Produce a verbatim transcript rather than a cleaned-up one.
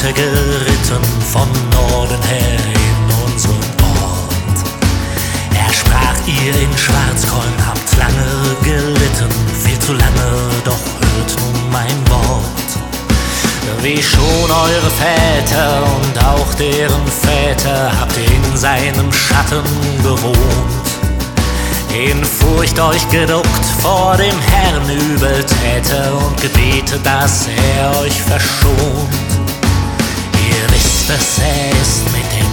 er geritten von Norden her in unseren Ort. Er sprach ihr in Schwarzkollen, habt lange gelitten, viel zu lange, doch hört nun mein Wort. Wie schon eure Väter und auch deren Väter habt ihr in seinem Schatten gewohnt, in Furcht euch geduckt vor dem Herrn Übeltäter und gebetet, dass er euch verschont. Ihr wisst es, er ist mit dem